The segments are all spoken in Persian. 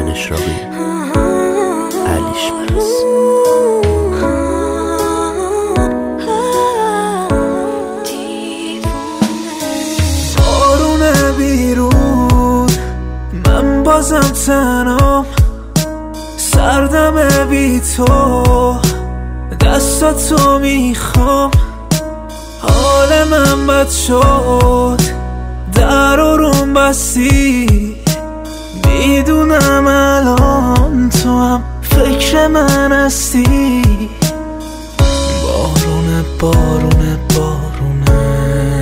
اشراقی علیش برس. بارونه بیرون من بازم تنام، سردم بی تو دستاتو میخوام. حال من بد شد در روم بستی، میدونم الان تو هم فکر من هستی. بارونه بارونه بارونه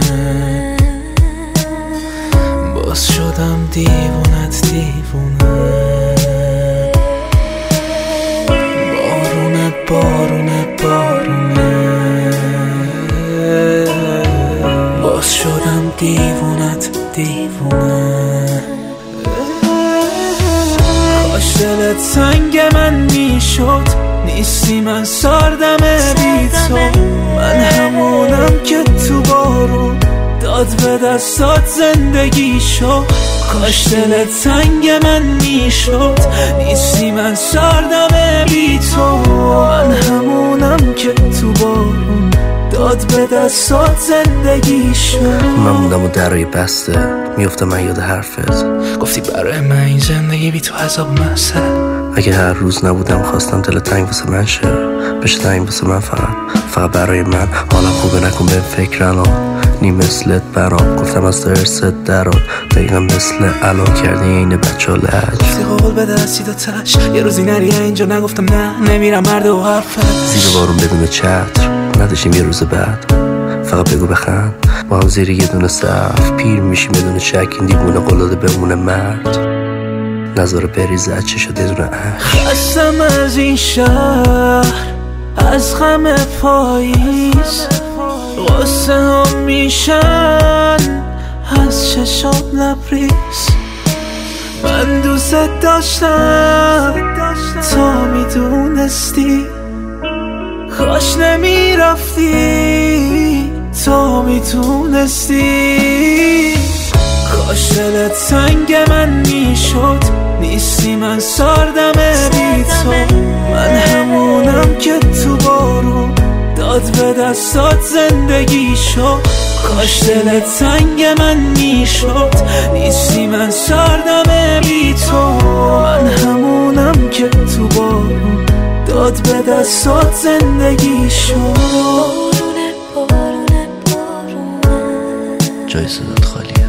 باز شدم دیوونت دیوونه. بارونه بارونه بارونه باز شدم دیوونت دیوونه. کاش دلت سنگ من میشد، نیستی من سردم بی تو. من همونم که تو بارون داد به دستات زندگی شد. کاش دلت سنگ من میشد، نیستی من سردم بی تو. من همونم که تو بارون داد به دستات زندگی شد. من موندم و درای بسته میفتم من یاد حرفت. گفتی برای من این زندگی بی تو عذاب محسه. اگه هر روز نبودم خواستم دل تنگ واسه من شه، بشه تنگ واسه من فقط برای من. حالا خوبه نکن به فکرنا نی مثلت برام. گفتم از تو ارست درات دقیقا مثل الان کردی اینه بچه ها لج. گفتی قول بده سیدا تش یه روزی نری اینجا. نگفتم نه نمیرم مرد و حرفت. زیر بارون بدون چتر نداشتیم یه روز بعد، فقط بگو بخند با هم زیر یه دونه صف. پیر میشیم بدون شک این دیوونه قلاده بمونه مرد، نظاره بریزه از چه شده دونه عشق. خستم از این شهر از غم پاییز، غصه هم میشن از چشام لبریز. من دوست داشتم تا میدونستی، کاش نمیرفتی تا میتونستی. کاش دلت سنگ من میشد، نیستی من سردم بی تو. من همونم که تو بارون داد به دستات زندگی شد. کاش دلت سنگ من میشد، نیستی من سردم بی تو. من همونم که تو بارون داد به دستات زندگی شد. جای صدات خالیه.